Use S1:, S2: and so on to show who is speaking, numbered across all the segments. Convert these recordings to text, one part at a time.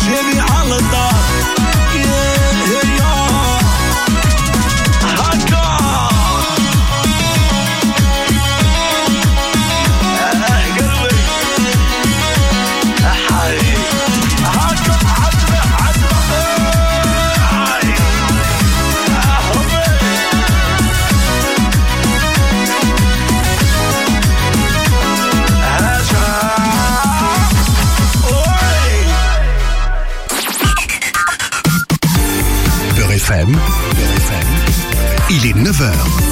S1: جيبي على الدار
S2: Il est 9h.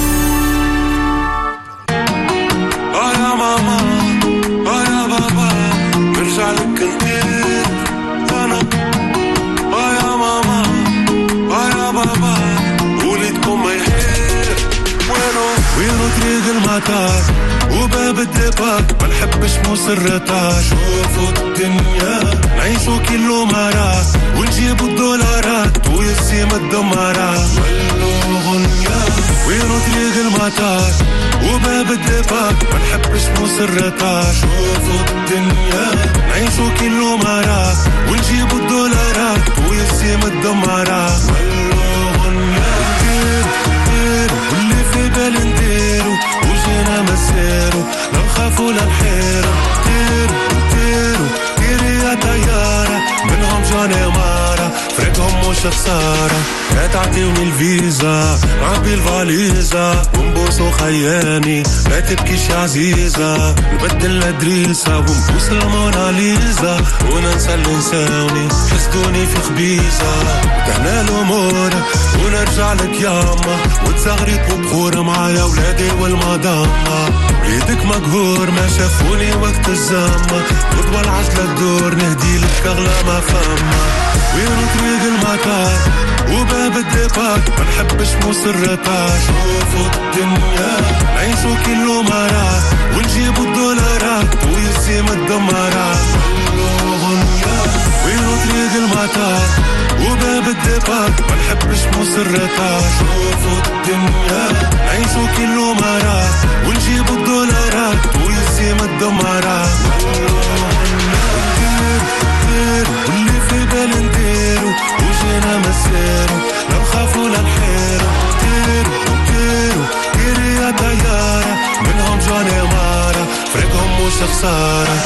S3: وباب الدبار ما نحبش مصرتها شوفوا الدنيا نعيشوا كيلو مرات ونجيبوا الدولارات ويسيم الدمارات ولو غنيا وينو طريق المطار وباب الدبار ما نحبش مصرتها شوفوا الدنيا نعيشوا كيلو مرات ونجيبوا الدولارات ويسيم الدمارات ولو غنيا واللي في بال نديرو وجينا مسيرو لا نخافوا لا نحيرو تيري يا طيارة منهم جاني مارا فريقهم مش خسارة لا تعطيوني الفيزا عبي الفاليزا ونبوسو خياني لا تبكيش يا عزيزة نبدل الادريسة ونبوس الموناليزا وننسى اللي نساوني حسدوني في خبيزة تهنا الامور ونرجع لك ياما وتصغري بخور معايا ولادي والمدامة وليدك مقهور ما شافوني وقت الزامة تضوى العجلة الدور نهدي لك اغلى ما فما وين طريق المطار وباب الدبار ما نحبش مصرتها شوفوا الدنيا نعيشوا كيلو مرات ونجيبوا الدولارات ويسيم الدمارات ولو غنيا وين طريق المطار وباب الدبار ما نحبش مصرتها شوفوا الدنيا نعيشوا كيلو مرات ونجيبوا الدولارات ويسيم الدمارات واللي في بال نديرو وجينا مسيرو لا نخافوا لا نحيرو تيري يا طيارة منهم جاني مارا فريقهم مش خسارة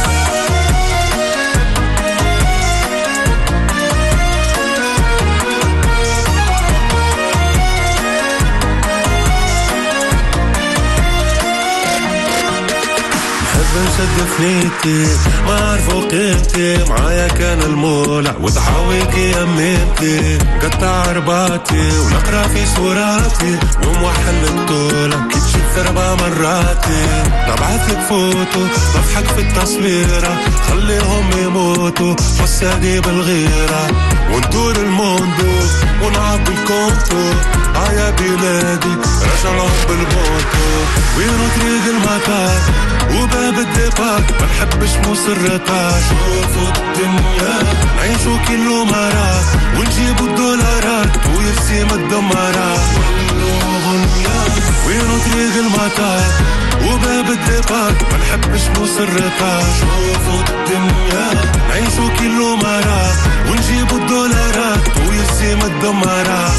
S3: نشد فنيتي ما عرفوا قيمتي معايا كان المولع وضحاويكي يمينتي قطع رباطي ونقرا في صوراتي وموحل الطولة كي تشوف 4 مراتي نبعثلك فوتو نضحك في التصويرة خليهم يموتوا حسادي بالغيرة وندور الموندو ونعبي الكونتو عيا بلادي رجع لهم بالبوتو وينو طريق المطار وباب الدبار ما نحبش مصرتها شوفوا الدنيا نعيشوا كيلو مرات ونجيبوا الدولارات ويرسيم الدمارات ولو غنيا وينو طريق المطار وباب الدبار ما نحبش مصرتها شوفوا الدنيا نعيشوا كيلو مرات ونجيبوا الدولارات ويرسيم الدمارات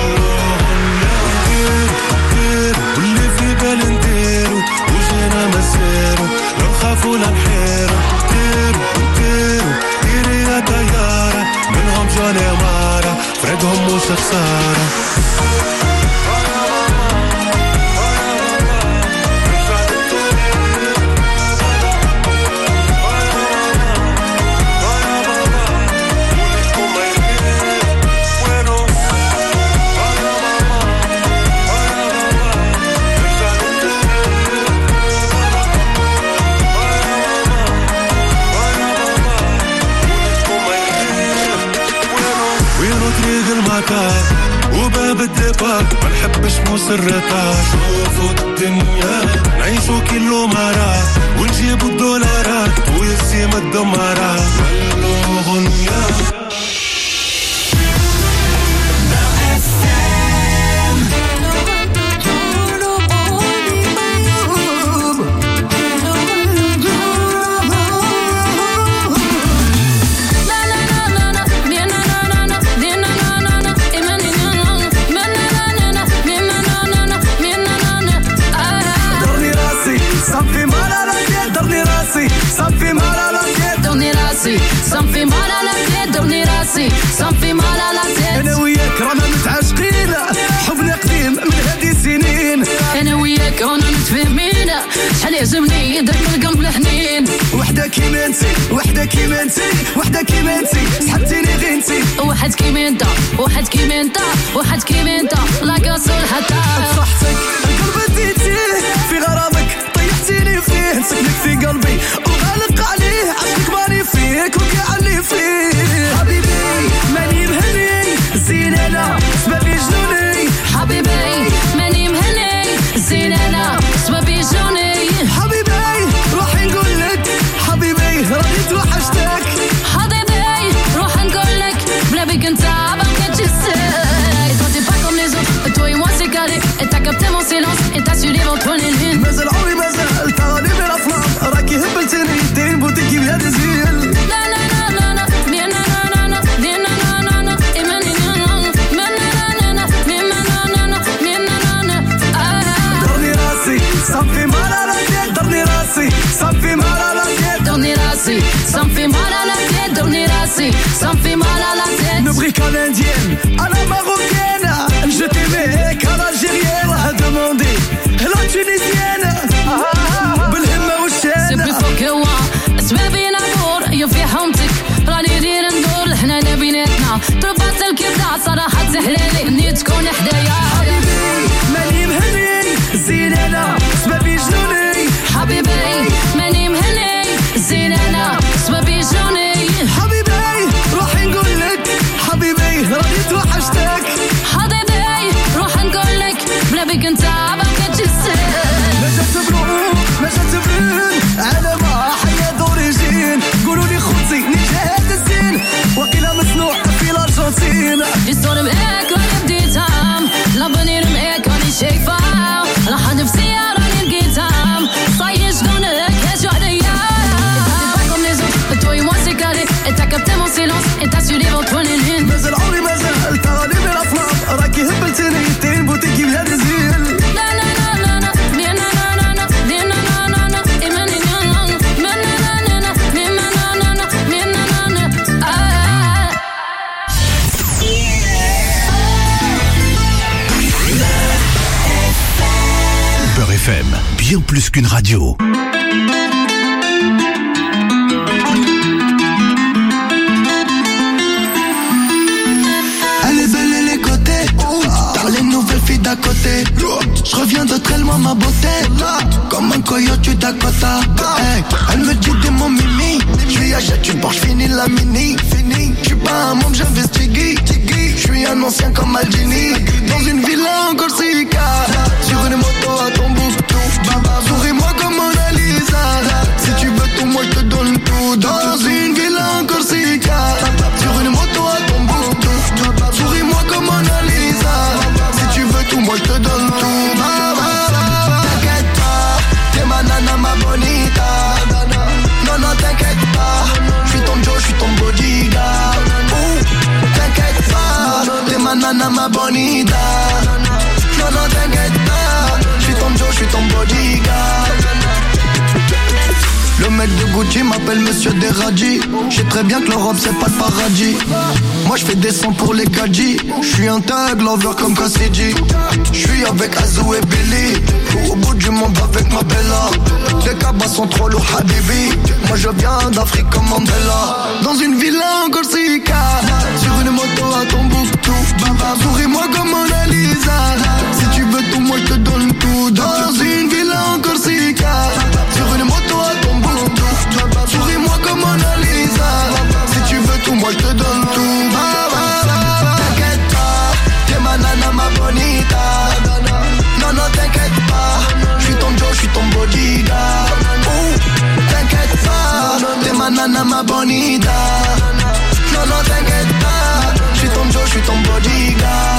S3: واللي في بال نديرو وجينا مسيرو لا نخافوا لا نحيرو تيري يا طيارة منهم جاني مارا فريقهم مش خسارة وباب الدبار ما نحبش مصرتها شوفوا الدنيا نعيشوا كيلو مرات ونجيبوا الدولارات ويسيم الدمارات ولو غنيا
S1: انتي وحده كيما انتي سحبتيني غير انتي
S2: واحد كيما انت واحد كيما انت واحد كيما انت لا كاسول حتى
S1: صحتك القلب ديتيه في غرامك طيحتيني فيه نسكنك في قلبي وغالق عليه عشقك ماني فيك وقع اللي فيه حبيبي ماني مهني زين انا سببي جنوني
S2: حبيبي ماني مهني زين انا سببي جنوني
S1: حبيبي روحي نقول لك حبيبي راني توحشتك
S2: حبيبي روح نقول لك بلا بيك انت باقي تجسد toi t'es pas comme les autres toi et moi c'est carré et t'as capté mon silence et t'as su lire entre les lignes
S1: مازال عمري مازال تراني من الافلام راكي هبلتني دين بوتيكي بيا دزيل
S2: لا لا لا لا لا bien na na na na bien na na na na et mani na na na na na na bien na na na na bien na na na
S1: درني راسي صافي mal à la tête درني راسي صافي mal à la tête
S2: Dornir assis, ça me fait mal à la tête. Dornir assis, ça me fait mal à la tête.
S1: Ne brique à l'indienne, à la marocaine. Je t'aimais qu'à l'algérienne. A demandé la tunisienne. بالهمة والشين.
S2: C'est plus fort que moi. اسبابي نعبور يوفي حومتك. راني دير ندور الحنانة بيناتنا. طلبات الكبدة صراحة تحلالي. إني تكون حدايا.
S1: حبيبي ماني مهني زين أنا سببي جنوني.
S2: حبيبي ماني مهني زين أنا سببي جنوني.
S1: حبيبي روحي نقول لك حبيبي راني توحشتك.
S2: حبيبي روح نقول لك بلا بيك انت باقي تجسد.
S1: مجات بلون على ما حياة دوريجين قولوا لي خوتي نجاهد الزين وقيلا مصنوع في الأرجنتين
S2: الصور معاك راني بديتها لا بنير معاك راني شايفها لا حد في سيارة راني لقيتها صاير شكونك هاجو عليا pas comme les autres toi et moi c'est carré et t'as capté mon silence et t'as su lire entre les lignes
S1: مازال عمري مازال تراني من الأفلام راكي هبلتني تين بوتيكي بيا دزيل
S2: لا لا لا لا لا bien na na na na bien na na na na et mani na na na na na na bien na na na na bien na na na
S4: Beurre FM, bien plus qu'une radio.
S1: Elle est belle et les côtés t'as les nouvelles filles d'à côté. Je reviens de très loin ma beauté comme un coyote du Dakota. Hey, elle me dit des mots mimi. Je lui achète une Porsche fini la mini. Je suis pas un môme j'investigue. Je suis un ancien comme Maldini. Dans une villa en Corsica. Sur une moto à ton Tombouctou. Souris-moi comme Mona Lisa. Si tu veux tout moi je te donne tout. Dans une villa en Corsica. Sur une moto à Tombouctou. Souris-moi comme Mona Lisa. Si tu veux tout moi je te donne tout. T'inquiète pas, t'es ma nana ma bonita. Non non t'inquiète pas, je suis ton Joe, je suis ton bodyguard. T'inquiète pas, t'es ma nana ma bonita. Non non t'inquiète pas, je suis ton Joe, je suis ton bodyguard. Le mec de Gucci m'appelle Monsieur Deradji. Je sais très bien que l'Europe c'est pas le paradis. Moi je fais des sons pour les gadgets. Je suis un tag lover comme Cassidy. Je suis avec Azou et Billy. Au bout du monde avec ma Bella. Les cabas sont trop lourds Habibi. Moi je viens d'Afrique comme Mandela. Dans une villa en Corsica. Sur une moto à Tombouctou. Souris-moi comme Mona Lisa. Si tu veux tout moi je te donne tout. Dans une villa en Corsica. Sur une moto à Tombouctou. Souris-moi comme Mona Lisa. Si tu veux tout moi je te donne tout. T'inquiète pas, t'es ma nana ma bonita. Non non t'inquiète pas, je suis ton Joe, je suis ton bodyguard. T'inquiète pas, t'es ma nana ma bonita. Non non t'inquiète pas, je suis ton Joe, je suis ton bodyguard.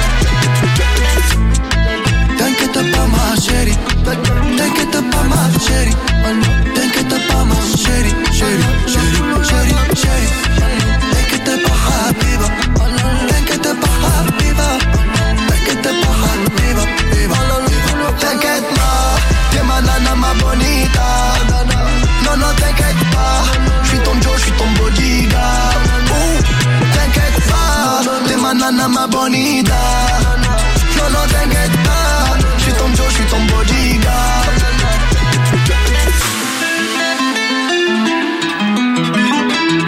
S1: T'inquiète pas ma chérie, t'inquiète pas ma chérie. T'inquiète pas ma chérie, chérie, chérie, chérie, chérie. T'inquiète pas Habiba, t'inquiète pas Habiba. T'inquiète pas Habiba, t'inquiète pas, t'es ma nana ma bonita. Non non t'inquiète pas, je suis ton Joe, je suis ton bodyguard. T'inquiète pas, t'es ma nana ma bonita. Non non t'inquiète pas, je suis ton Joe, je suis ton bodyguard.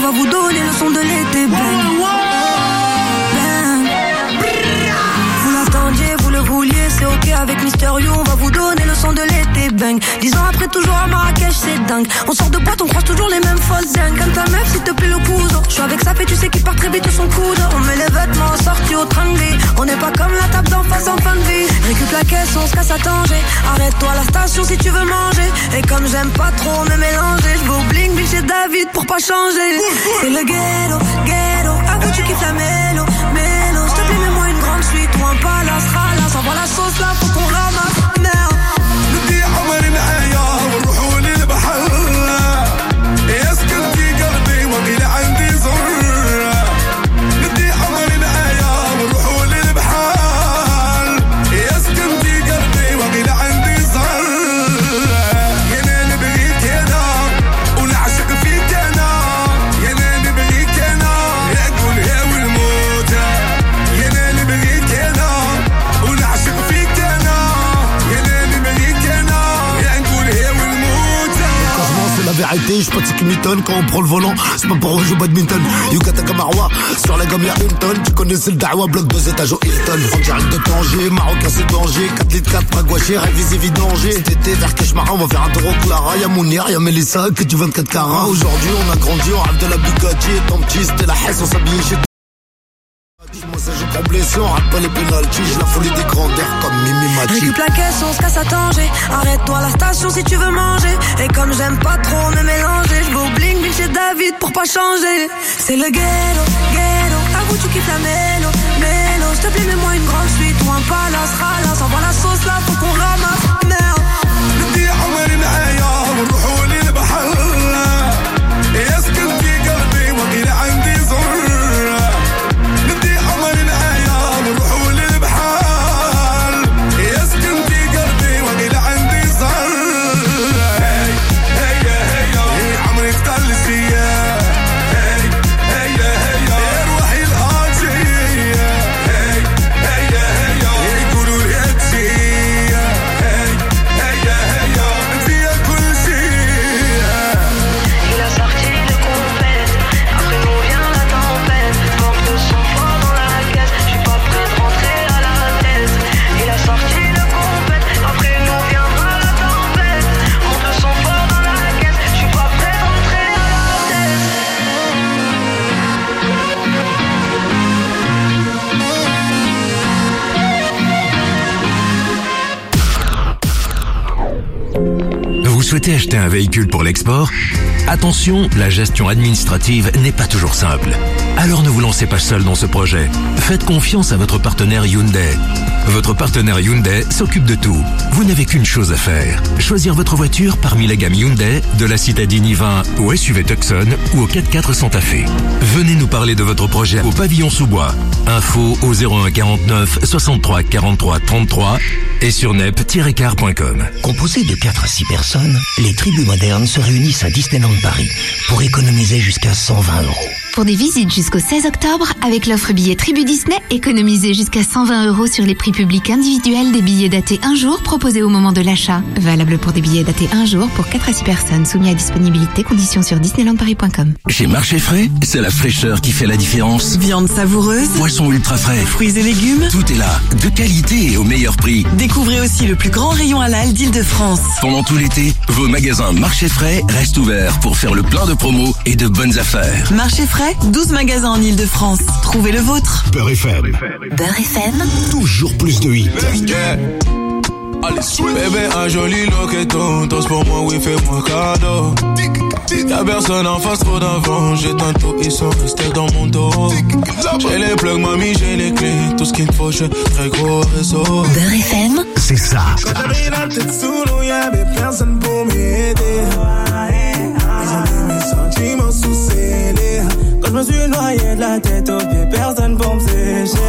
S5: va vous donner le son de l'été. Vous l'entendiez, vous le vouliez, c'est ok avec Mister You, on va vous donner le son de l'été. Bang. 10 ans après, toujours à Marrakech, c'est dingue. On sort de boîte, on croise toujours les mêmes fausses dingues. Comme ta meuf, s'il te plaît, le cousin. Je suis avec sa fille, tu sais qu'il part très vite de son coude. On met les vêtements sortis au train de vie. On n'est pas comme la table d'en face en fin de vie. Récup la caisse, on se casse à Tanger. Arrête-toi à la station si tu veux manger. Et comme j'aime pas trop me mélanger, je vais au bling bling chez David pour pas changer. C'est le ghetto, ghetto. Avoue tu kiffes la mélo, mélo. S'il te plaît, mets-moi une grande suite ou un palace, ralasse. Envoie la sauce là, faut qu'on ramasse. Merde.
S6: بدي عمري معايا ونروحوا للبحر يسكن في قلبي وقيل عندي زر بدي عمري معايا ونروحوا للبحر يسكن في قلبي وقيل عندي زر يا ناني بغيك انا ونعشق فيك انا يا ناني بغيك انا يا قول يا والموت يا ناني بغيك انا ونعشق فيك انا يا ناني بغيك انا يا نقول هي والموت.
S1: C'est la vérité, j'suis pas de ce qui m'étonne quand on prend le volant. C'est pas pour jouer au badminton. Yugata Kamarwa, sur la gomme y'a une tonne. Tu connais c'est le Dawa, bloc 2 étages au Hilton. En direct de Tanger, Marocain c'est danger. 4 litres 4, Magouaché, révisé vidanger. Cet été vers Keshmara, on va faire un tour au Clara. Y'a Mounir, y'a Mélissa, que du 24 carats. Aujourd'hui on a grandi, on rêve de la Bugatti. Et ton petit c'était la Hesse, on s'habillait chez moi ça joue pas blessé, on rate pas les pénaltys. J'ai la folie des grandeurs comme Mimi Mati.
S5: Récup la caisse, on se casse à Tanger. Arrête-toi à la station si tu veux manger. Et comme j'aime pas trop me mélanger, je vais au bling bling chez David pour pas changer. C'est le ghetto, ghetto. Avoue tu kiffes la mélo, mélo. S'il te plaît mets-moi une grande suite ou un palace, ralasse. Envoie la sauce là, faut qu'on ramasse. Merde.
S6: بدي عمري معايا ونروحوا للبحر يسكن في قلبي وقيل عندي زر بدي عمري معايا ونروحوا للبحر يسكن في قلبي وقيل عندي زر هي هي هي عمري اختار فيا هي هي هي روحي الآجية هي هي هي يقولوا لي أجي هي هي هي فيها كل شيء.
S5: Il a sorti le compète, après nous vient la tempête. Manque de son fort dans la caisse, je suis pas prêt de rentrer à la tête. Il a sorti le compète, après nous viendra la tempête. Manque de son fort dans la caisse, je suis pas prêt de rentrer à la tête.
S4: Vous souhaitez acheter un véhicule pour l'export ? Attention, la gestion administrative n'est pas toujours simple. Alors ne vous lancez pas seul dans ce projet. Faites confiance à votre partenaire Hyundai. Votre partenaire Hyundai s'occupe de tout. Vous n'avez qu'une chose à faire. Choisir votre voiture parmi la gamme Hyundai, de la citadine i20 au SUV Tucson ou au 4x4 Santa Fe. Venez nous parler de votre projet au pavillon sous-bois. Info au 01 49 63 43 33 et sur nep-car.com.
S7: Composé de 4 à 6 personnes, les tribus modernes se réunissent à Disneyland Paris pour économiser jusqu'à 120 €.
S8: Pour des visites jusqu'au 16 octobre, avec l'offre billet Tribu Disney, économisez jusqu'à 120 € sur les prix publics individuels des billets datés un jour proposés au moment de l'achat. Valable pour des billets datés un jour pour 4 à 6 personnes, soumis à disponibilité, conditions sur disneylandparis.com.
S4: Chez Marché Frais, c'est la fraîcheur qui fait la différence.
S9: Viande savoureuse,
S4: Poisson ultra frais,
S9: fruits et légumes,
S4: tout est là, de qualité et au meilleur prix.
S9: Découvrez aussi le plus grand rayon halal d'Île-de-France.
S4: Pendant tout l'été, vos magasins Marché Frais restent ouverts pour faire le plein de promos et de bonnes affaires.
S9: Marché Frais, 12 magasins en Île-de-France. Trouvez le vôtre.
S4: Beurre FM.
S8: Beurre FM,
S4: Toujours plus de hits.
S6: Bébé, un joli loqueton, danse pour moi, oui, fais-moi cadeau. Y'a personne en face, trop d'avant. J'ai tantôt, ils sont restés dans mon dos. J'ai les plugs, mamie, j'ai les clés. Tout ce qu'il me faut, j'ai très gros réseau.
S8: Beurre FM,
S4: C'est ça.
S6: Quand j'avais la tête sous l'eau, y'avait personne pour m'aider. Ils ont mis mes sentiments sous scellés. Quand je me suis noyé de la tête aux pieds, personne pour me sécher.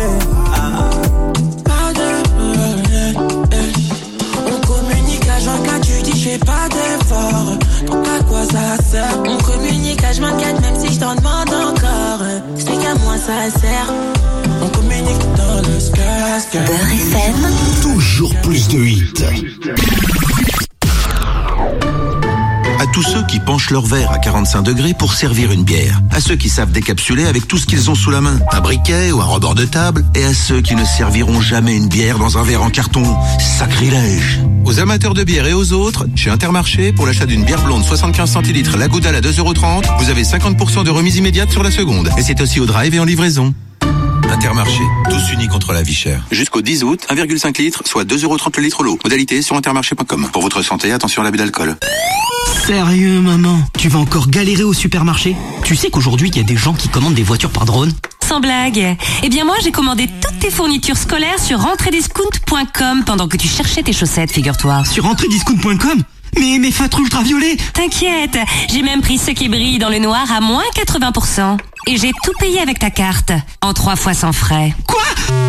S10: On communique à 24, tu dis je fais pas d'effort. Donc à quoi ça sert? On communique à 24, même si je t'en demande encore. C'est qu'à moi ça sert. On communique dans le sky.
S8: Beurre FM,
S4: Toujours plus de hits.
S11: tous ceux qui penchent leur verre à 45 degrés pour servir une bière, à ceux qui savent décapsuler avec tout ce qu'ils ont sous la main, un briquet ou un rebord de table, et à ceux qui ne serviront jamais une bière dans un verre en carton. Sacrilège. Aux amateurs de bière et aux autres, chez Intermarché, pour l'achat d'une bière blonde 75 centilitres la Goudal à 2,30 €, vous avez 50% de remise immédiate sur la seconde. Et c'est aussi au drive et en livraison. Intermarché, tous unis contre la vie chère. Jusqu'au 10 août, 1,5 litre, soit 2,30 € le litre l'eau. Modalité sur intermarché.com. Pour votre santé, attention à l'abus d'alcool.
S12: Sérieux, maman, tu vas encore galérer au supermarché? Tu sais qu'aujourd'hui, il y a des gens qui commandent des voitures par drone?
S13: Sans blague. Eh bien moi, j'ai commandé toutes tes fournitures scolaires sur rentrediscount.com pendant que tu cherchais tes chaussettes, figure-toi.
S12: Sur rentrediscount.com? Mais mes feutres ultraviolets!
S13: T'inquiète, j'ai même pris ceux qui brillent dans le noir à moins 80%. Et j'ai tout payé avec ta carte, en 3 fois sans frais.
S12: Quoi?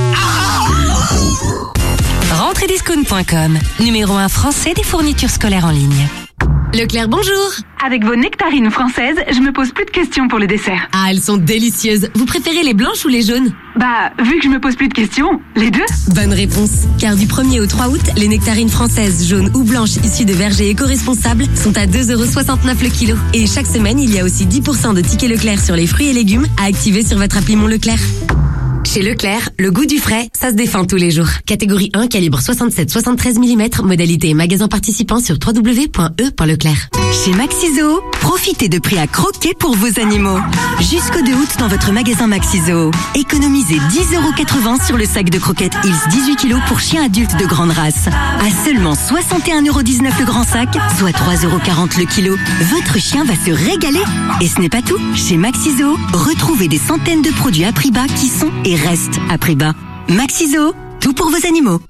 S13: Rentrediscount.com, numéro 1 français des fournitures scolaires en ligne.
S14: Leclerc, bonjour.
S15: Avec vos nectarines françaises, je me pose plus de questions pour le dessert.
S14: Ah, elles sont délicieuses. Vous préférez les blanches ou les jaunes?
S15: Bah, vu que je me pose plus de questions, les deux.
S14: Bonne réponse. Car du 1er au 3 août, les nectarines françaises, jaunes ou blanches issues de vergers éco-responsables sont à 2,69 € le kilo. Et chaque semaine, il y a aussi 10% de tickets Leclerc sur les fruits et légumes à activer sur votre appli Mon Leclerc. Chez Leclerc, le goût du frais, ça se défend tous les jours. Catégorie 1, calibre 67-73 mm, modalité et magasin participant sur www.e.leclerc.
S16: Chez Maxiso, profitez de prix à croquer pour vos animaux. Jusqu'au 2 août dans votre magasin Maxiso. Économisez 10,80 € sur le sac de croquettes Hills 18 kg pour chiens adultes de grande race. À seulement 61,19 € le grand sac, soit 3,40 € le kilo. Votre chien va se régaler. Et ce n'est pas tout. Chez Maxiso, retrouvez des centaines de produits à prix bas qui sont et restent à prix bas. Maxiso, tout pour vos animaux.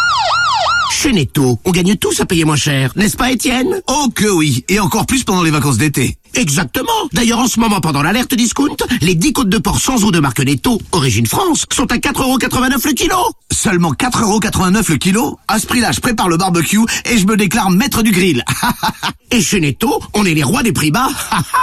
S17: Chez Netto, on gagne tous à payer moins cher, n'est-ce pas Étienne?
S18: Oh que oui, et encore plus pendant les vacances d'été.
S17: Exactement. D'ailleurs, en ce moment, pendant l'alerte discount, les 10 côtes de porc sans eau de marque Netto, origine France, sont à 4,89 € le kilo.
S18: Seulement 4,89 € le kilo? À ce prix-là, je prépare le barbecue et je me déclare maître du grill.
S17: Et chez Netto, on est les rois des prix bas.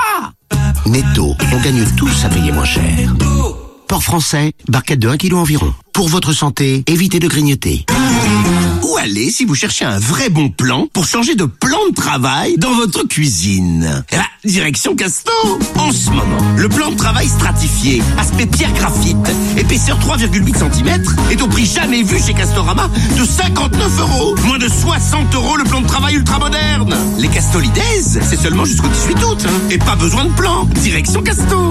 S18: Netto, on gagne tous à payer moins cher. Porc français, barquette de 1 kg environ. Pour votre santé, évitez de grignoter. Où aller si vous cherchez un vrai bon plan pour changer de plan de travail dans votre cuisine? Eh ben, direction Casto. En ce moment, le plan de travail stratifié, aspect pierre graphite, épaisseur 3,8 cm, est au prix jamais vu chez Castorama de 59 €. Moins de 60 € le plan de travail ultra moderne. Les Castolides, c'est seulement jusqu'au 18 août. Et pas besoin de plan. Direction Casto.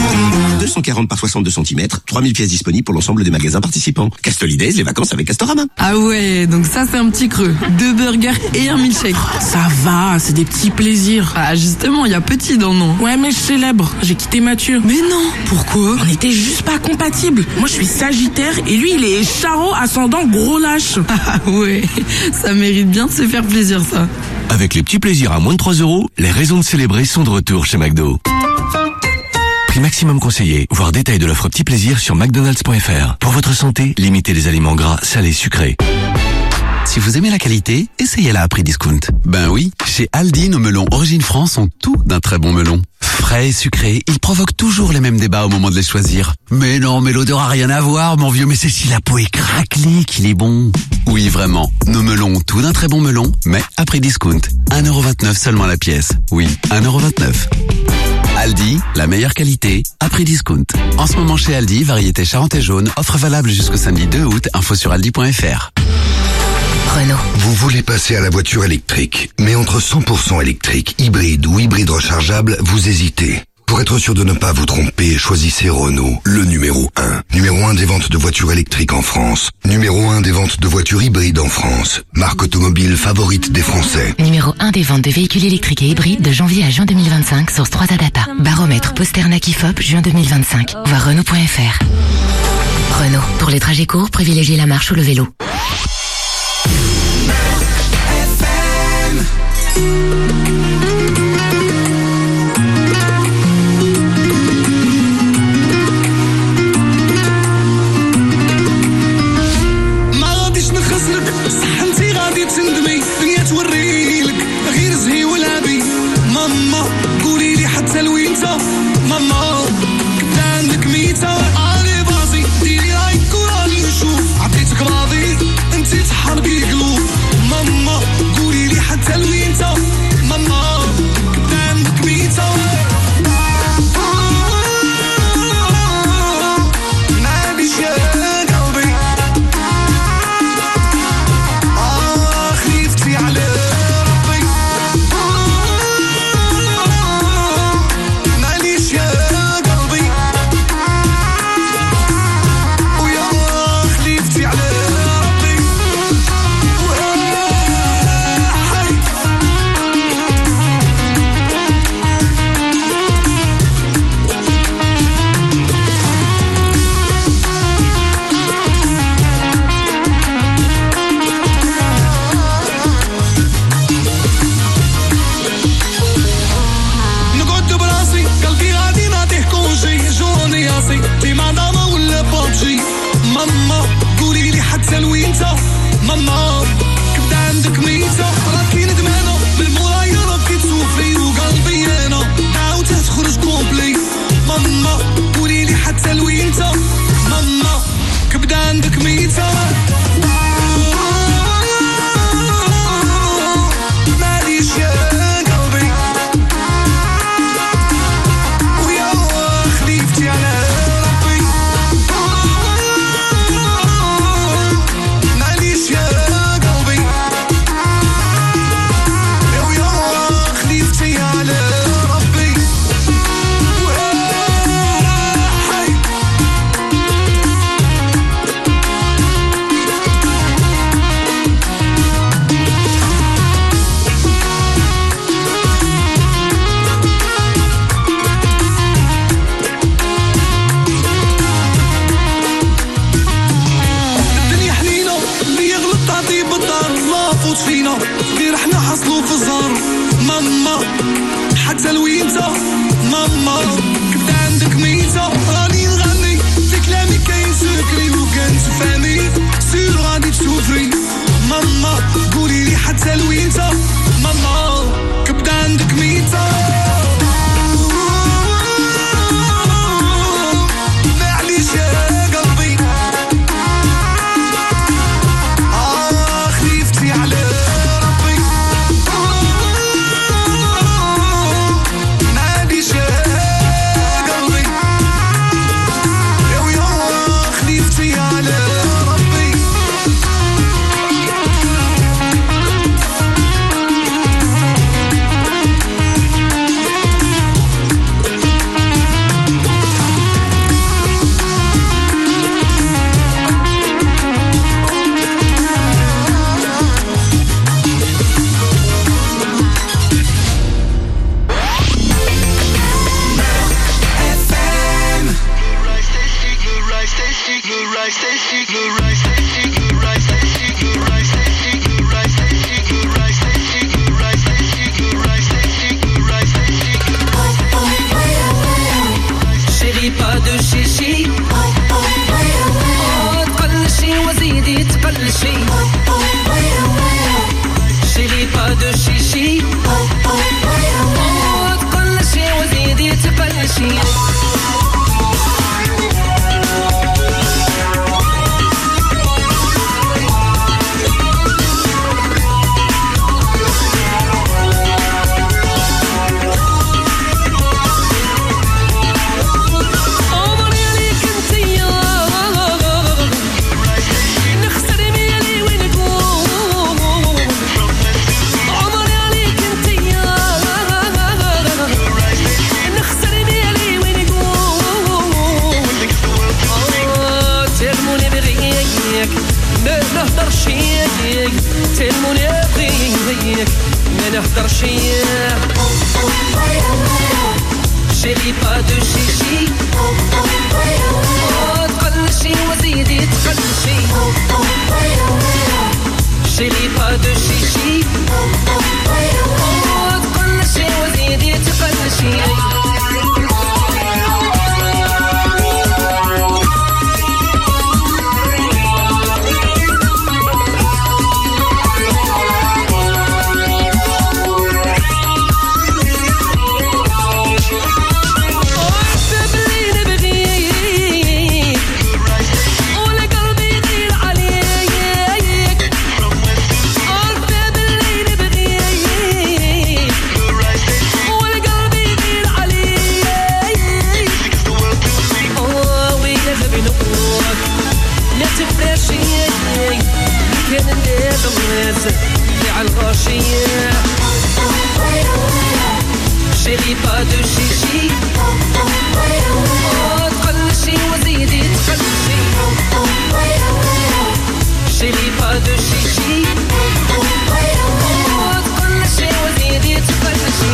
S18: 240 par 62 cm, 3000 pièces disponibles pour l'ensemble des magasins participants. Castolides, les vacances avec Castorama.
S19: Ah ouais, donc ça c'est un petit creux. 2 burgers et un milkshake.
S20: Ça va, c'est des petits plaisirs.
S19: Ah justement, il y a petit dans le nom.
S20: Ouais, mais je célèbre. J'ai quitté Mathieu.
S19: Mais non, pourquoi?
S20: On était juste pas compatibles. Moi je suis Sagittaire et lui il est Charo ascendant gros lâche.
S19: Ah ouais, ça mérite bien de se faire plaisir ça.
S4: Avec les petits plaisirs à moins de 3 €, les raisons de célébrer sont de retour chez McDo. Prix maximum conseillé, voire détail de l'offre petit plaisir sur mcdonalds.fr. Pour votre santé, limitez les aliments gras, salés, sucrés.
S21: Si vous aimez la qualité, essayez-la à prix discount. Ben oui, chez Aldi, nos melons Origine France sont tout d'un très bon melon. Frais et sucrés, ils provoquent toujours les mêmes débats au moment de les choisir. Mais non, mais l'odeur a rien à voir, mon vieux, mais c'est si la peau est craquelée qu'il est bon. Oui, vraiment, nos melons ont tout d'un très bon melon, mais à prix discount. 1,29 € seulement la pièce. Oui, 1,29 €. Aldi, la meilleure qualité, à prix discount. En ce moment chez Aldi, variété Charente jaune, offre valable jusqu'au samedi 2 août, info sur aldi.fr.
S22: Renault. Vous voulez passer à la voiture électrique, mais entre 100% électrique, hybride ou hybride rechargeable, vous hésitez. Pour être sûr de ne pas vous tromper, choisissez Renault, le numéro 1. Numéro 1 des ventes de voitures électriques en France. Numéro 1 des ventes de voitures hybrides en France. Marque automobile favorite des Français.
S14: Numéro 1 des ventes de véhicules électriques et hybrides de janvier à juin 2025, source 3A Data. Baromètre Posternak IFOP, juin 2025. Voir Renault.fr. Renault. Pour les trajets courts, privilégiez la marche ou le vélo.
S6: تندمي دنيا توريلك غير زهي ولعبي ماما قولي لي حتى لوينتا ماما كنت عندك ميتة علي بازي ديري رايك وراني نشوف عطيتك راضي انتي تحرقي قلوب ماما قولي لي حتى لوينتا ماما وينتا ماما كبدا عندك ميتة راكي ندمانة من مورايا راكي تسوفري وقلبي انا عاودها تخرج كومبلي ماما قوليلي حتى لوينتا ماما كبدا عندك ميتة ماليش يا قلبي ويا خليفتي على ربي ماليش يا قلبي ويا خليفتي على ربي فينا غير احنا حصلوا في الزهر ماما حتى لوينتا ماما كبدا عندك ميتة راني نغني في كلامي كاين سكري وكان تفهمي سير غادي تسوفري ماما قوليلي حتى لوينتا ماما كبدا عندك ميتة معليش يا قلبي خليفتي على ربي معليش يا قلبي ويا خليفتي على ربي
S10: Chérie, pas de chichi. تقلشي وزيدي تقلشي. Chérie, pas de chichi. تقلشي وزيدي تقلشي. تلموني بغيك ما نهدرش شيري با دو شيشي تقلشي وزيدي تقلشي شيري با دو شيشي تقلشي وزيدي تقلشي Chérie, pas de chichi. تقلشي وزيدي تقلشي. Chérie, pas de chichi. تقلشي وزيدي تقلشي.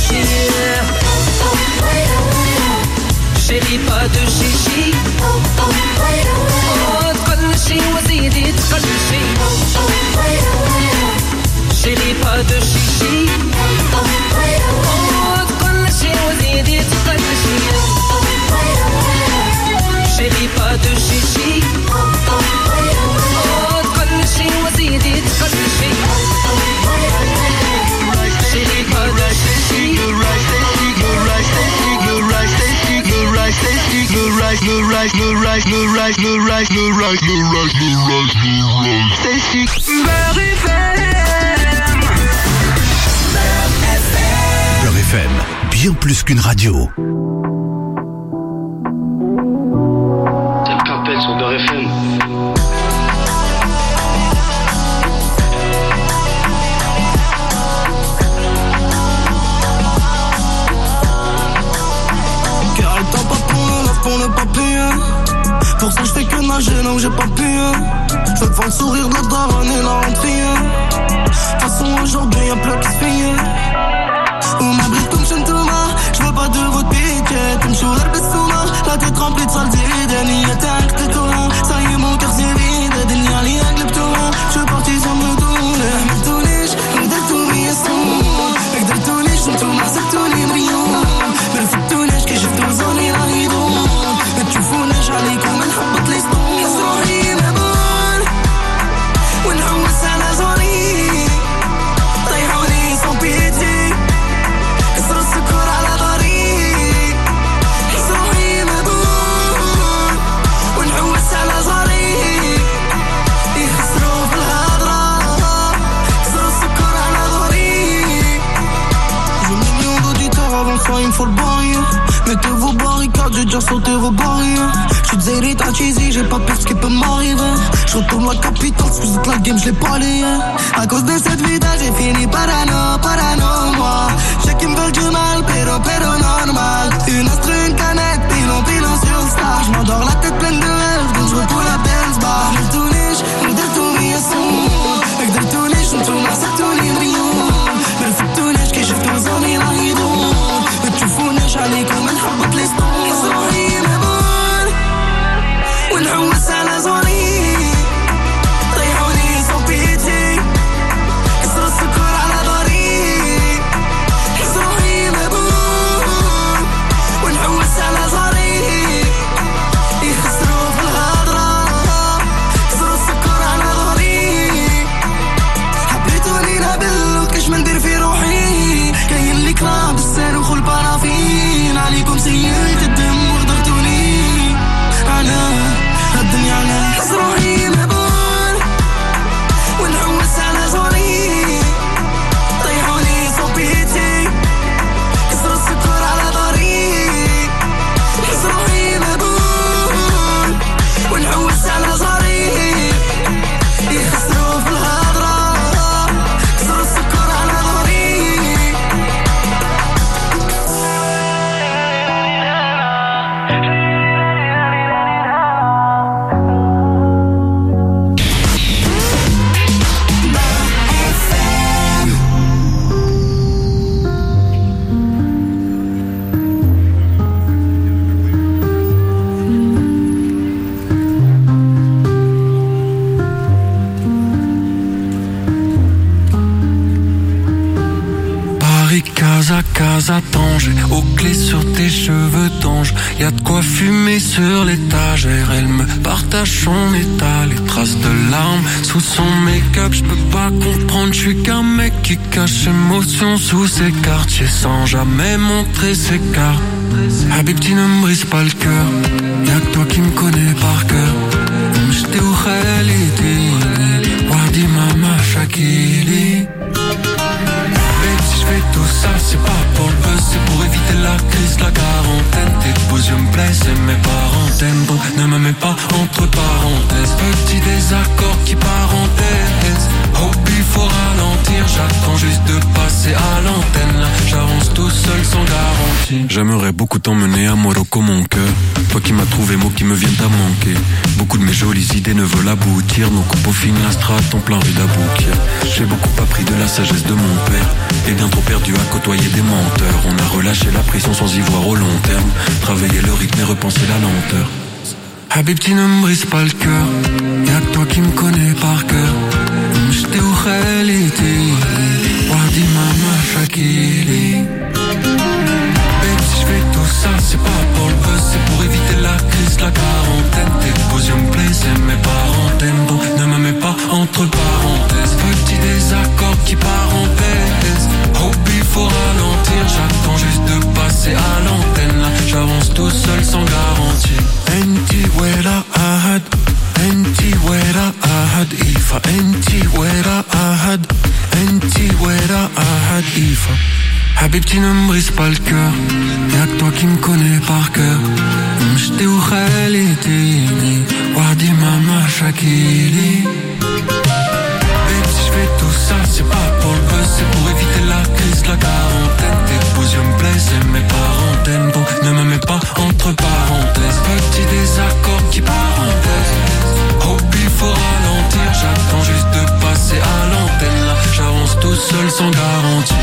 S10: chien. Chérie, pas de chichi. تقلشي وزيدي تقلشي. Chérie, pas de chichi. تقلشي وزيدي تقلشي. Chérie, pas de chichi. تقلشي وزيدي تقلشي. Chérie, pas de chichi.
S4: Beurre FM, bien plus qu'une radio.
S2: Tel qu'appelle sur Beurre FM.
S6: Pour ne pas payer. Pour ça je fais que nager, non j'ai pas payé. Je veux te voir le sourire de la daronne et la rentrée. De toute façon aujourd'hui y'a plus qui se paye. On m'abrite comme chez Thomas. Je veux pas de votre pitié. Tu me choues la bessouna. La tête remplie de saleté. Dani attaque de torrent. Ça y est mon cœur c'est vide. Dani ali avec le torrent. Je suis parti sans me donner. Mais tous les jours de tous les sons. Avec de tous les jours tout ma c'est tous les brillants. Mais le fait tous les que j'ai tous en les rideaux. تشوفوناش عليكم نحبط لي سطور روحي مبون ونحوس على زوري طيحوني سون بيتي كسروا السكر على ضهري حس روحي مبون ونحوس على زوري يخسروا في الهضرة كسروا السكر على ضهري J'ai millions d'auditeurs avant ça il me faut le barrière. Mettez vos barricades, j'ai déjà sauté vos barrières. J'suis Zérit à cheesy, j'ai pas peur ce qui peut m'arriver. J'retourne la capitale, si vous êtes la game, j'l'ai pas lié. À cause de cette vida, j'ai fini parano, moi. J'sais qu'ils me veulent du mal, pero normal. Une astre, une canette, pilon sur le star. J'm'endors la tête pleine de rêves, donc j'retourne la Benz bar. J'm'tourniche, m'detourne à son. Avec de tourniche, j'm'tourne à sa tourne brillant. Mais le fait tourniche, que j'ai tous en il arrive. تشوفوناش عليكم نحبط لي سطور روحي مبون ونحوس على زوري طيحوني سون بيتي كسروا السكر على ضهري حس روحي مبون ونحوس على زوري يخسروا في الهضرة كسروا السكر على ضهري حبيتوني نابل وكاش ما ندير في روحي كاين اللي كلام بالسالو خل بارافين عليكم سيئت الدم وغدرتوني على الدنيا على حس روحي مبون ونحوس على زوري طيحوني سون بيتي كسروا السكر على ضهري حس روحي مبون ونحوس على زوري يخسروا في الهضرة كسروا السكر على ضهري
S3: Casa Tange, aux clés sur tes cheveux d'ange. Y'a de quoi fumer sur l'étagère. Elle me partage son état, les traces de larmes sous son make-up. J'peux pas comprendre, j'suis qu'un mec qui cache émotion sous ses quartiers sans jamais montrer ses cartes. Habibti ne me brise pas le cœur, y'a que toi qui me connais par cœur. J'étais au Khalidi, Wadi Mama Shakili. Si je fais tout ça, c'est pas pour le buzz, c'est pour éviter la crise, la quarantaine. Tes beaux yeux me plaisent et mes parents t'aiment, donc ne me mets pas entre parenthèses. Petit désaccord qui parenthèse. Oh, il faut ralentir, j'attends juste de passer à l'antenne. Là, j'avance tout seul sans garantie. J'aimerais beaucoup t'emmener à Morocco, mon cœur. Toi qui m'as trouvé, mots qui me viennent à manquer. Beaucoup de mes jolies idées ne veulent aboutir. Nos coupes finissent la strate en plein rue d'Aboukir. J'ai beaucoup appris de la sagesse de mon père et bien trop perdu dû à côtoyer des menteurs. On a relâché la pression sans y voir au long terme. Travailler le rythme et repenser la lenteur. Habibti, ne me brise pas le cœur. Y'a que toi qui me connais par cœur. J't'ai au khaliti Wadi mama shakili. Babe, si j'fais tout ça, c'est pas pour le buzz, c'est pour éviter la crise, la quarantaine. Tes positions me plaisaient, mais par antenne. Donc ne me mets pas entre parenthèses. Petit désaccord qui parenthèse. Hope il faut ralentir. J'attends juste de passer à l'antenne. Là j'avance tout seul sans garantie. Enti wera ahad, enti wera ahad ifa. Enti wera ahad, enti wera ahad ifa. Habibti, ne me brise pas le cœur. Y'a que toi qui me connais par cœur. J't'ai au khaliti Wadi mama shakili. Babe, si j'fais tout ça, c'est pas pour le buzz, c'est pour éviter la crise, la quarantaine. Tes positions me plaisaient, mais par antenne. Donc ne me mets pas entre parenthèses. Petit désaccord qui parenthèse. Hope il faut ralentir. J'attends juste de passer à l'antenne. Là j'avance tout seul sans garantie.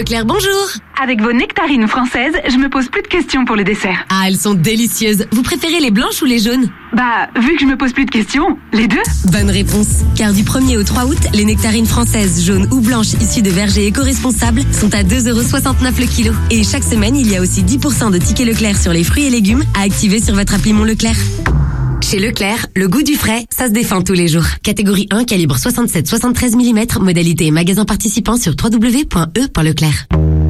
S14: Leclerc, bonjour.
S15: Avec vos nectarines françaises, je me pose plus de questions pour le dessert.
S14: Ah, elles sont délicieuses. Vous préférez les blanches ou les jaunes?
S15: Bah, vu que je me pose plus de questions, les deux.
S14: Bonne réponse. Car du 1er au 3 août, les nectarines françaises jaunes ou blanches issues de vergers éco-responsables sont à 2,69 € le kilo. Et chaque semaine, il y a aussi 10% de tickets Leclerc sur les fruits et légumes à activer sur votre appli Mon Leclerc. Chez Leclerc, le goût du frais, ça se défend tous les jours. Catégorie 1, calibre 67-73 mm, modalité magasin participant sur www.e.leclerc.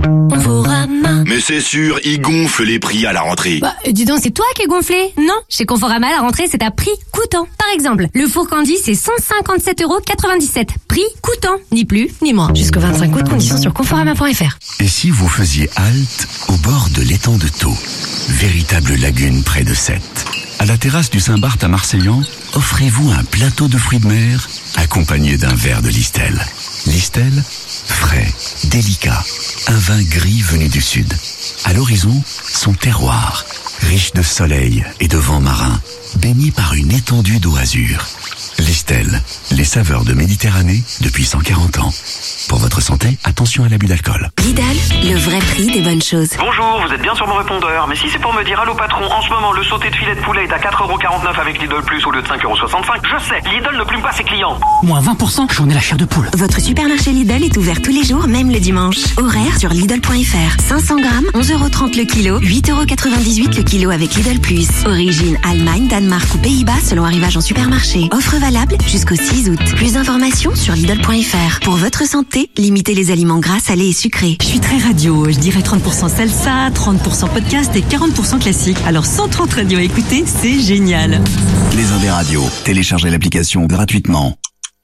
S1: Mais c'est sûr, ils gonflent les prix à la rentrée.
S2: Bah, dis donc, c'est toi qui es gonflé? Non, chez Conforama, la rentrée, c'est à prix coûtant. Par exemple, le four Candy, c'est 157,97 €. Prix coûtant, ni plus, ni moins. Jusqu'au 25 août, conditions sur conforama.fr.
S23: Et si vous faisiez halte au bord de l'étang de Thau, véritable lagune près de Sète? À la terrasse du Saint-Barth à Marseillan, offrez-vous un plateau de fruits de mer accompagné d'un verre de Listel. Listel, frais, délicat, un vin gris venu du sud. À l'horizon, son terroir, riche de soleil et de vent marin, baigné par une étendue d'eau azur. Listel, les saveurs de Méditerranée depuis 140 ans. Pour votre santé, attention à l'abus d'alcool.
S14: Lidl, le vrai prix des bonnes choses.
S24: Bonjour, vous êtes bien sur mon répondeur, mais si c'est pour me dire allô patron, en ce moment le sauté de filet de poulet est à 4,49 € avec Lidl Plus au lieu de 5,65 €, je sais, Lidl ne plume pas ses clients.
S12: Moins 20%, j'en ai la chair de poule.
S14: Votre supermarché Lidl est ouvert tous les jours, même le dimanche. Horaire sur Lidl.fr. 500 grammes, 11,30 € le kilo, 8,98 € le kilo avec Lidl Plus. Origine Allemagne, Danemark ou Pays-Bas selon arrivage en supermarché. Offre valable jusqu'au 6 août. Plus d'informations sur Lidl.fr. Pour votre santé, limitez les aliments gras, salés et sucrés.
S25: Je suis très radio, je dirais 30% salsa, 30% podcast et 40% classique. Alors 130 radios à écouter, c'est génial.
S23: Les Indes radios, téléchargez l'application gratuitement.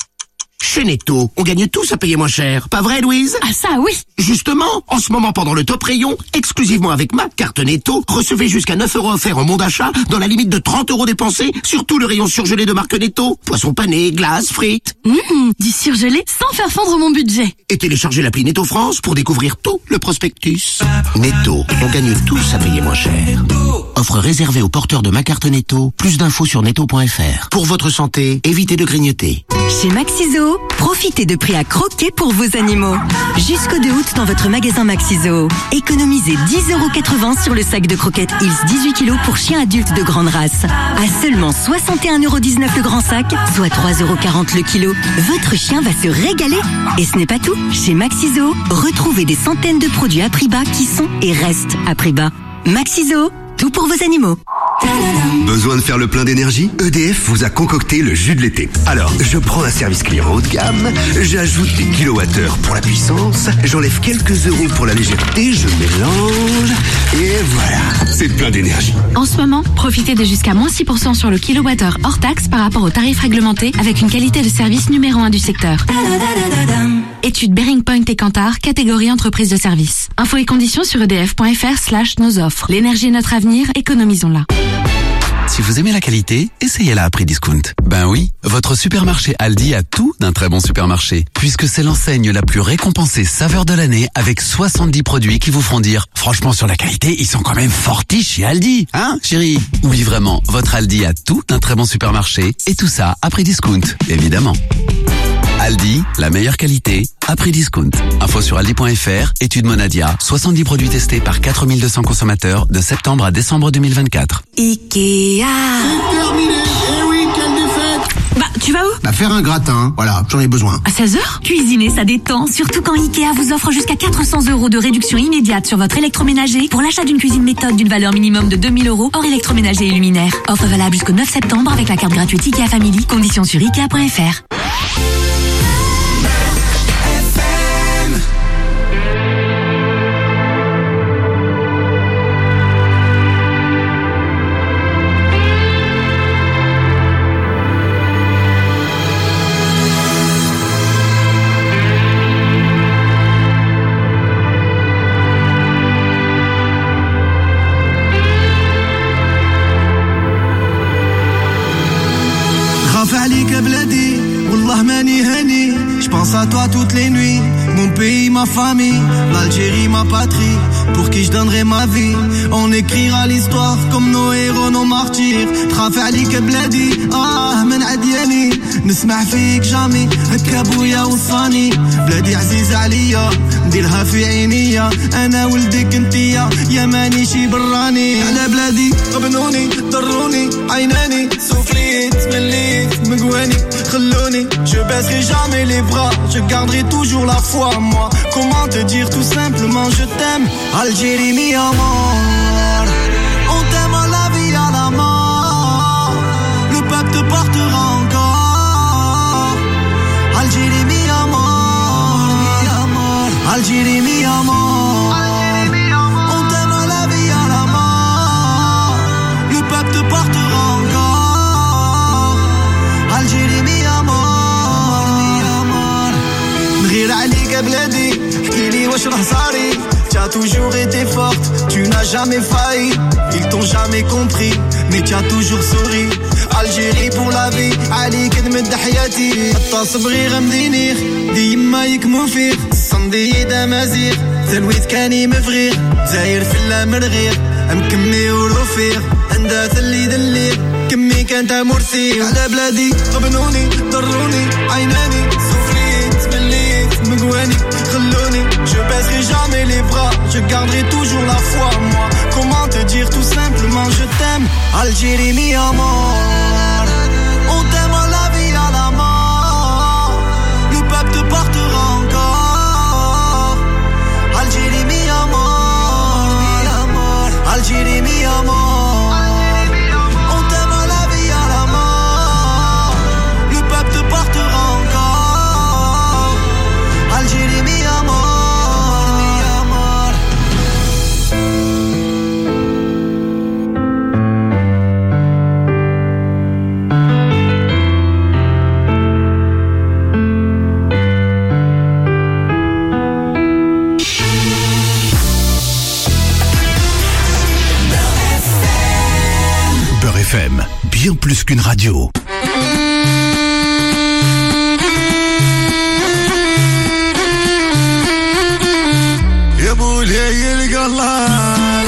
S17: Chez Netto, on gagne tous à payer moins cher. Pas vrai, Louise?
S2: Ah ça, oui.
S17: Justement, en ce moment, pendant le top rayon, exclusivement avec ma carte Netto, recevez jusqu'à 9 € offerts en bon d'achat dans la limite de 30 € dépensés sur tout le rayon surgelé de marque Netto. Poissons panés, glaces, frites.
S2: Du surgelé sans faire fondre mon budget.
S17: Et téléchargez l'appli Netto France pour découvrir tout le prospectus. Netto, on gagne tous à payer moins cher. Offre réservée aux porteurs de ma carte Netto. Plus d'infos sur netto.fr. Pour votre santé, évitez de grignoter.
S16: Chez Maxiso, profitez de prix à croquer pour vos animaux. Jusqu'au 2 août dans votre magasin Maxiso. Économisez 10,80 € sur le sac de croquettes Hills 18 kg pour chiens adultes de grande race. À seulement 61,19 € le grand sac, soit 3,40 € le kilo. Votre chien va se régaler. Et ce n'est pas tout. Chez Maxiso, retrouvez des centaines de produits à prix bas qui sont et restent à prix bas. Maxiso, tout pour vos animaux.
S22: Besoin de faire le plein d'énergie? EDF vous a concocté le jus de l'été. Alors, je prends un service client haut de gamme, j'ajoute des kilowattheures pour la puissance, j'enlève quelques euros pour la légèreté, je mélange, et voilà, c'est plein d'énergie.
S2: En ce moment, profitez de jusqu'à moins 6% sur le kilowattheure hors taxe par rapport au tarif réglementé avec une qualité de service numéro 1 du secteur. Étude Bearing Point et Kantar, catégorie entreprise de service. Infos et conditions sur edf.fr/nos offres. L'énergie est notre avenir, économisons-la.
S21: Si vous aimez la qualité, essayez-la à prix discount. Ben oui, votre supermarché Aldi a tout d'un très bon supermarché, puisque c'est l'enseigne la plus récompensée saveur de l'année avec 70 produits qui vous feront dire, franchement sur la qualité, ils sont quand même fortis chez Aldi, hein chérie? Oui vraiment, votre Aldi a tout d'un très bon supermarché, et tout ça à prix discount, évidemment. Aldi, la meilleure qualité, à prix discount. Info sur aldi.fr, étude Monadia, 70 produits testés par 4200 consommateurs de septembre à décembre 2024.
S14: Ikea.
S17: C'est terminé. Eh oui, quelle défaite.
S2: Bah, tu vas où?
S17: Bah, faire un gratin. Voilà, j'en ai besoin.
S2: À 16 h? Cuisiner, ça détend. Surtout quand Ikea vous offre jusqu'à 400 € de réduction immédiate sur votre électroménager pour l'achat d'une cuisine méthode d'une valeur minimum de 2000 € hors électroménager et luminaire. Offre valable jusqu'au 9 septembre avec la carte gratuite Ikea Family. Conditions sur Ikea.fr.
S6: عليك بلادي والله ماني هاني
S5: Je pense à toi toutes les nuits. Mon pays, ma famille, l'Algérie, ma patrie, pour qui je donnerai ma vie. On écrira l'histoire comme nos héros, nos martyrs. تخاف عليك بلادي من عدياني. نسمع فيك جامي هكا بويا وصاني. بلادي عزيزة عليا نديرها في عينيا. انا ولدك انتيا يا مانيشي براني. على بلادي غبنوني ضروني عيناني. سوفليت مليت مقواني خلوني. Je baisserai jamais les bras, je garderai toujours la foi en moi. Comment te dire tout simplement je t'aime. Algérie mi amor, on t'aime à la vie à la mort. Le peuple te portera encore. Algérie mi amor, Algérie mi amor. On t'aime à la vie à la mort. Le peuple te portera encore. Algérie mi amor. نغير عليك بلادي احكيلي واش راه صاري. Tu as toujours été forte, tu n'as jamais failli. Ils t'ont jamais compris, mais tu as toujours souri. Algérie pour la vie, عليك نمد حياتي. حتى صبغي غمدينير ديما يكمو فيك. صندي دمازيغ ثلويث كاني مفغير. زاير في اللامرغير مكمي ورفيق. عندها ثلي دليق كمي كانت مرسي. على بلادي غبنوني ضروني عيناني. مقواني خلوني. Je baisserai jamais les bras, je garderai toujours la foi en moi. Comment te dire tout simplement je t'aime. Algérie mi amor, on t'aime à la vie à la mort. Le peuple te portera encore. Algérie mi amor, Algérie mi amor. On t'aime à la vie à la mort. Le peuple te portera encore. Algérie mi amor, mi amor.
S4: Beurre FM, bien plus qu'une radio.
S6: ليل قلال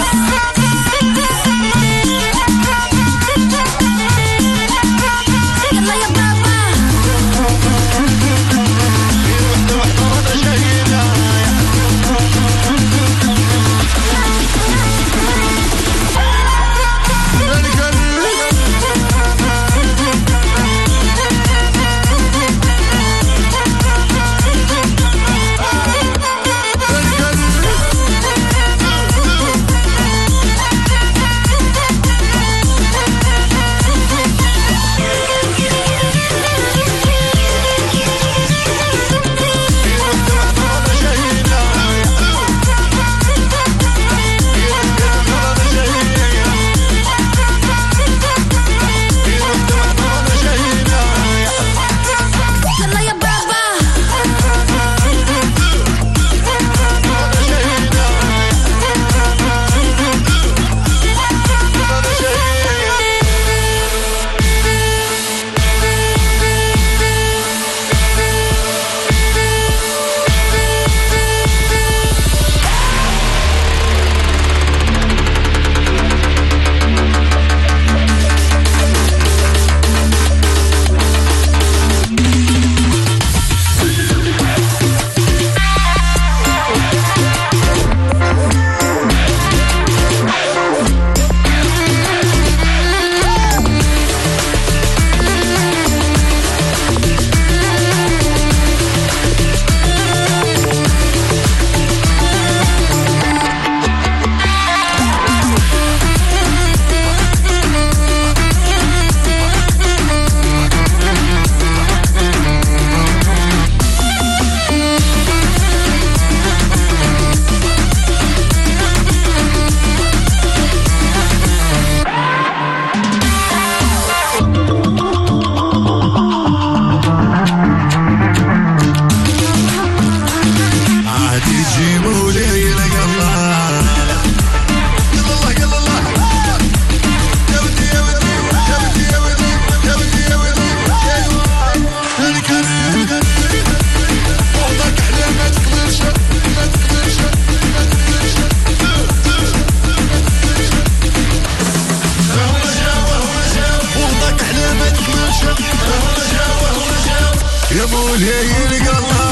S6: يا ابو الهيل قمر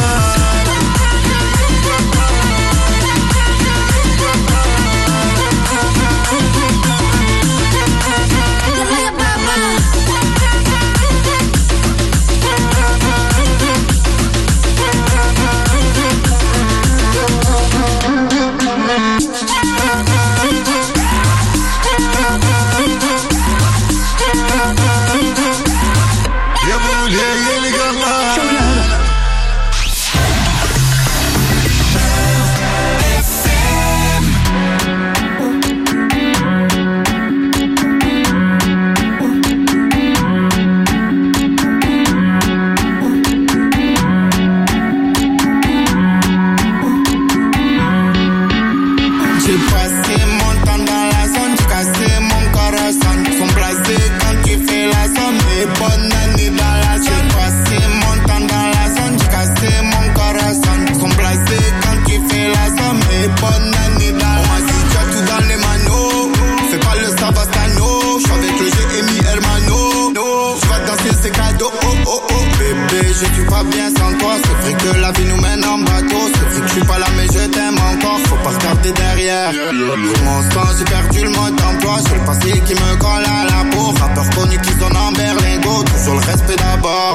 S7: Mon sang, j'ai perdu le mode d'emploi. C'est le passé qui me colle à la peau. Rappeur connu qui sonne en berlingot. Toujours le respect d'abord.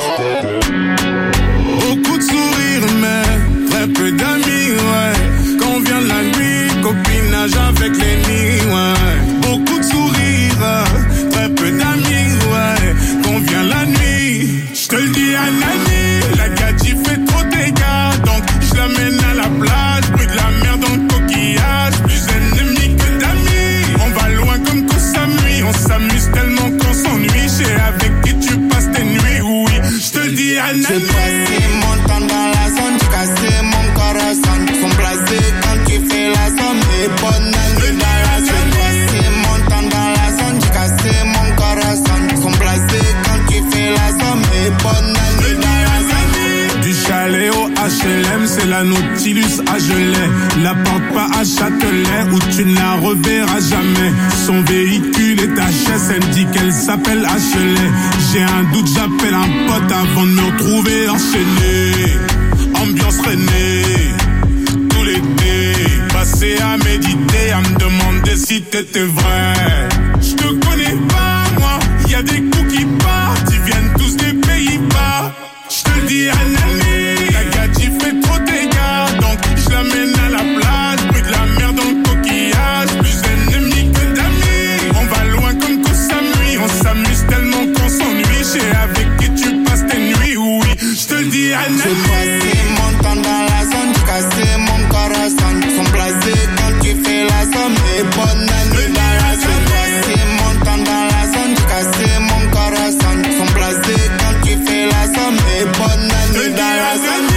S6: Beaucoup de sourires mais très peu d'amis, ouais. Quand vient la nuit, copinage avec l'ennemi, ouais. Beaucoup de sourires, très peu d'amis, ouais. Quand vient la nuit, je te le dis à Nani, la gadji fait trop de dégâts. Donc je l'amène à la plage, bruit de la merde dans le coquillage. Plus ennemis que d'amis, on va loin comme qu'on s'amuse. On s'amuse tellement qu'on s'ennuie. Je sais avec qui tu passes tes nuits, oui. Je te le dis à Nani.
S7: J'ai passé mon temps dans la zone, j'ai cassé mon corazon. Sont blasés quand tu fais la somme. Et bonne année dans la zone. J'ai passé mon temps dans la zone, j'ai cassé mon corazon. Sont blasés quand tu fais la somme. Et bonne année dans la zone.
S6: Du chalet au HLM, c'est la Nautilus à gelée. La porte pas à Châtelet, où tu ne la reverras jamais. Son véhicule est HS, elle dit qu'elle s'appelle HLA. J'ai un doute, j'appelle un pote avant de me retrouver enchaîné. Ambiance René, tout l'été. Passé à méditer, à me demander si t'étais vrai. Je te connais pas, moi, y'a des coups qui partent, ils viennent tous des Pays-Bas. Je te dis à Nani, la gadji fait trop de dégâts. Donc je l'amène à la plage, bruit de la merde dans le coquillage. Plus ennemis que d'amis, on va loin comme qu'on s'amuse. On s'amuse tellement qu'on s'ennuie. Je sais avec qui tu passes tes nuits, oui. Je te le dis à Nani.
S7: J'ai passé mon temps dans la zone, j'ai cassé mon corazon. Sont blasés quand tu fais la somme. Et bonne année dans la zone. J'ai passé mon temps dans la zone, j'ai cassé mon corazon. Sont blasés quand tu fais la somme. Et bonne année dans la zone.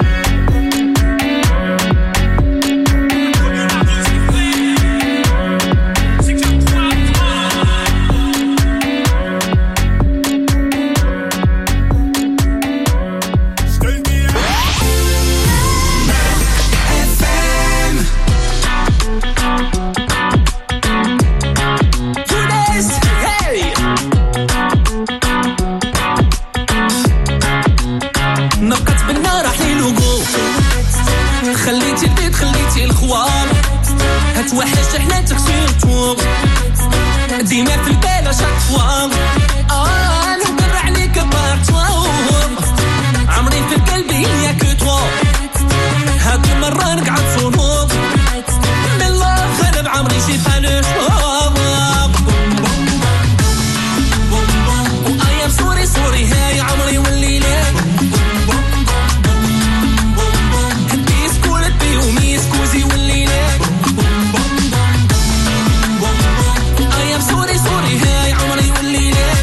S8: خليتي البيت خليتي الخوار هتوحش حناتك سيرتو ديما في البال شاك فوا نقدر عليك بارتوا عمري في قلبي ياك توا هاد المرة نقعد صنوط من الله غلب عمري شي فانوش وآيام سوري سوري هاي عمري والليلة وميسكوزي والليلة I am sorry sorry هاي عمري والليلة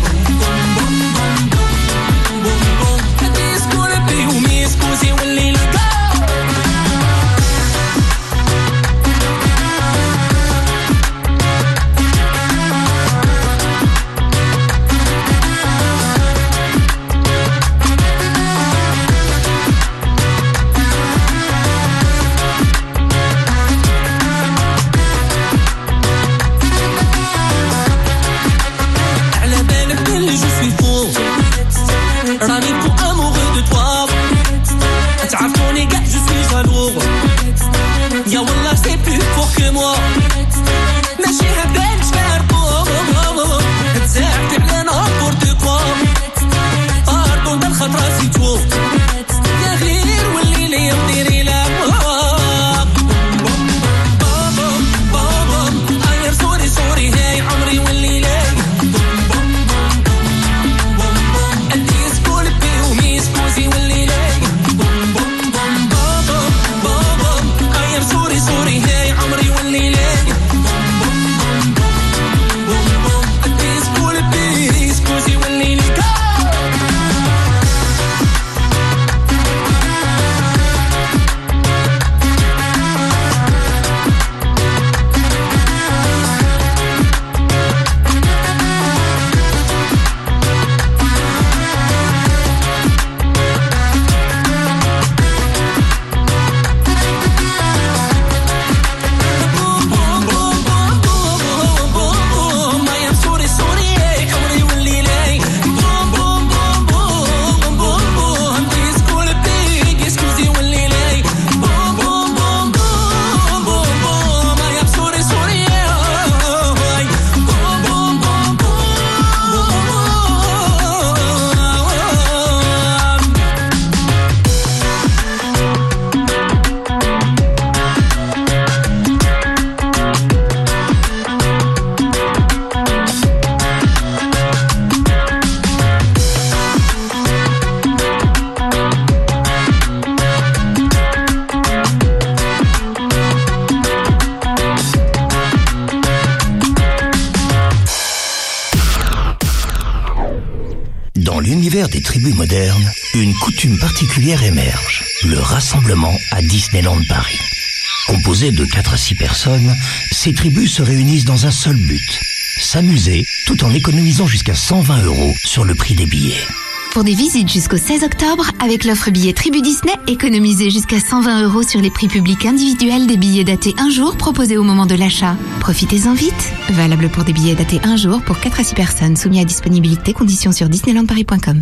S9: Dans l'univers des tribus modernes, une coutume particulière émerge, le rassemblement à Disneyland Paris. Composé de 4 à 6 personnes, ces tribus se réunissent dans un seul but, s'amuser tout en économisant jusqu'à 120 € sur le prix des billets.
S2: Pour des visites jusqu'au 16 octobre, avec l'offre billet Tribu Disney, économisez jusqu'à 120 € sur les prix publics individuels des billets datés un jour proposés au moment de l'achat. Profitez-en vite. Valable pour des billets datés un jour pour 4 à 6 personnes, soumis à disponibilité, conditions sur disneylandparis.com.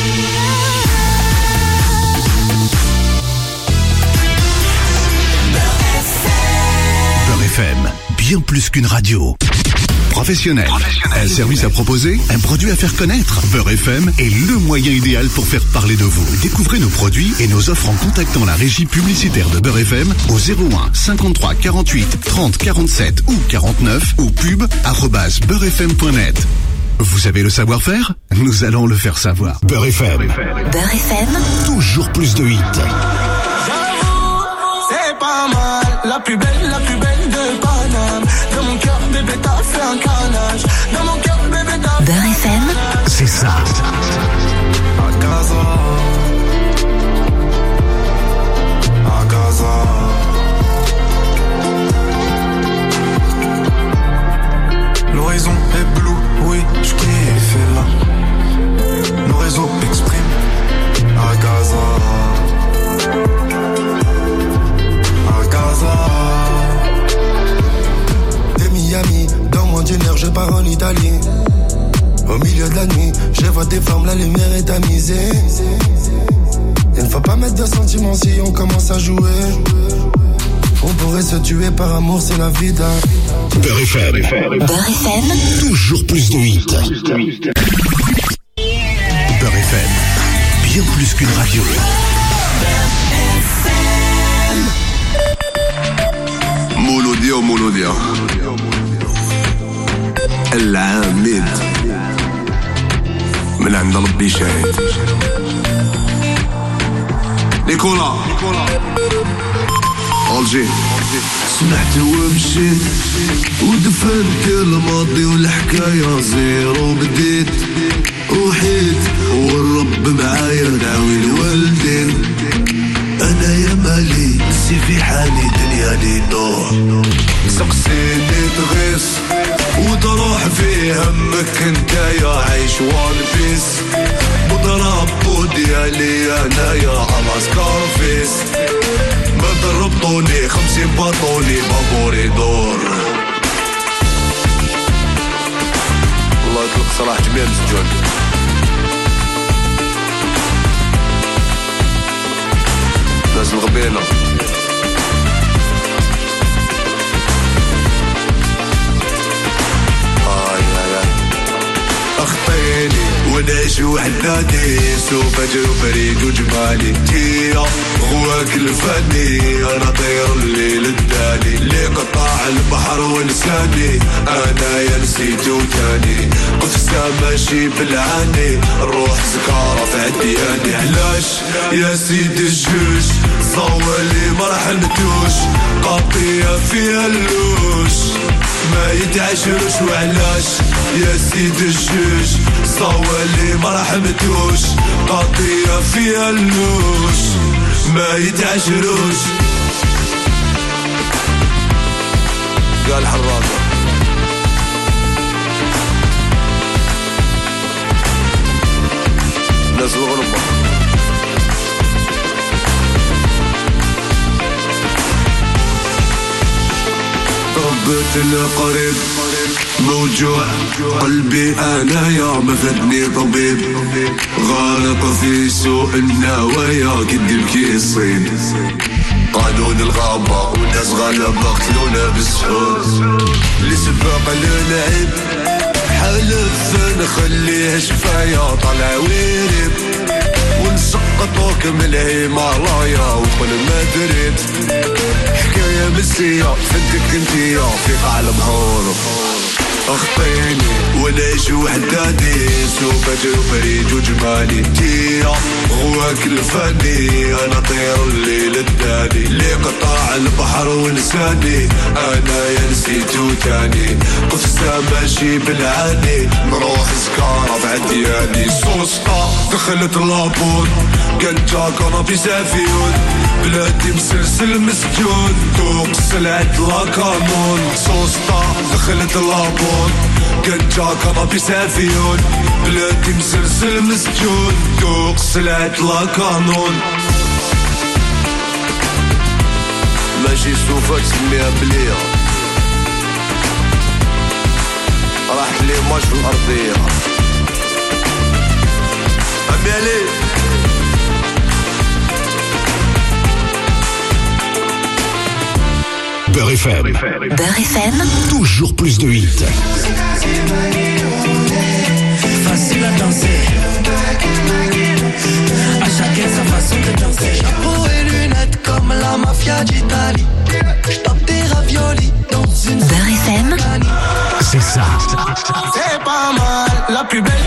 S11: Beurre FM, bien plus qu'une radio. Professionnel. Un service à proposer, un produit à faire connaître. Beurre FM est le moyen idéal pour faire parler de vous. Découvrez nos produits et nos offres en contactant la régie publicitaire de Beurre FM au 01 53 48 30 47 ou 49 ou pub@beurrefm.net. Vous avez le savoir-faire? Nous allons le faire savoir. Beurre FM.
S16: Beurre FM.
S11: Toujours plus de hits.
S10: C'est pas mal, la plus belle de Paname. Dans mon cœur, bébé, t'as fait un carnage. Dans mon cœur, bébé, t'as fait
S16: Beurre FM.
S11: C'est ça.
S10: À Gaza. L'horizon est bleu, oui, je kiffe là. Nos réseaux expriment à Gaza. Des Miami, dans moins d'une heure je pars en Italie. Au milieu de la nuit, je vois des formes, la lumière est tamisée. Il ne faut pas mettre de sentiments si on commence à jouer. On pourrait se tuer par amour, c'est la vie d'un.
S11: Beurre FM.
S16: Beurre FM.
S11: Toujours plus de hits. Beurre FM, bien plus qu'une radio.
S6: مولوديا العامد من عند ربي شاهد نيكولا الجي سمعت ومشيت ودفنت الماضي والحكاية زيرو بديت وحيد والرب معايا نعوي الوالدين انا يا مالي نسي في حالي دنيا لي نوع سقسيني تغيس وتروح في همك انت يا عيش وان بيس بضرب بوديالي انا يا عماس كارفيس ما ضربطوني 50 باطوني بابوري دور الله يطلق صراحة جميع السجون ناس الغبينة اخطيني ونعيش وحداني سوف اجرب فريد وجمالي تيا غواك الفني انا طير الليل الداني اللي قطع البحر ولساني انا يا نسيتو تاني قفزة ماشي بالعاني الروح سكارة في عدياني علاش يا سيد الجوج صوالي ما راح نتوش قاطية فيها اللوش ما يتعشروش وعلاش يا سيد الجوج صوالي ما راح نتوش قاطية فيها اللوش ما يتعشروش قال حرامة ناس الغربة ربيت القريب موجوع قلبي انا يا مفدني طبيب غارق في سوء النوايا قد الكيسين قانون الغابة وناس غلبة قتلونا بالسحور اللي سباق للعب حلف نخليه شفايا طلع ويرب ونسقطوك من الهيمالايا وكل ما دريت حكاية مسية فدك انتيا في قاع البحور اخطيني ونعيش وحداني سوف اجرب فريد وجمالي تيا غواك الفاني انا طير الليل الداني اللي قطع البحر ولساني انا يا نسيتو تاني قفزة ماشي بالعاني نروح سكارة في ديالي سوسطة دخلت لابون كنجا كنابي سافيون بلادي مسلسل مسجون دوق سلعة لا كانون سوسطة دخلت لابون كنجا كنابي سافيون بلادي مسلسل مسجون دوق سلعة لا كانون ماشي سوفا تسميها بليغ راح لي ماش في الأرضية عمي علي
S11: Beurre FM.
S14: Beurre FM.
S11: Toujours plus de hits.
S10: Facile à danser. À chacun sa façon de danser. Chapeau et lunettes comme la mafia d'Italie. J'tape des raviolis dans une
S14: Beurre FM.
S11: C'est ça.
S10: C'est pas mal, la plus belle.